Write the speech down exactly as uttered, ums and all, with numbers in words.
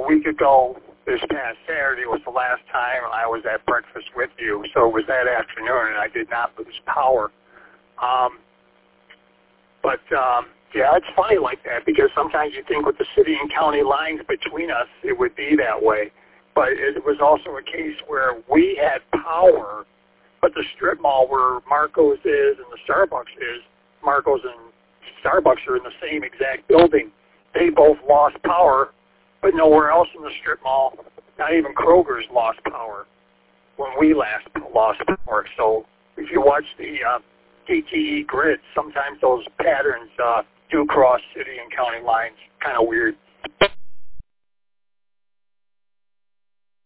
week ago, this past Saturday was the last time I was at breakfast with you, so it was that afternoon, and I did not lose power. Um, but, um, yeah, it's funny like that, because sometimes you think with the city and county lines between us, it would be that way. But it was also a case where we had power, but the strip mall where Marco's is and the Starbucks is, Marco's and Starbucks are in the same exact building. They both lost power, but nowhere else in the strip mall, not even Kroger's lost power when we last lost power. So if you watch the uh, D T E grid, sometimes those patterns uh, do cross city and county lines. Kind of weird.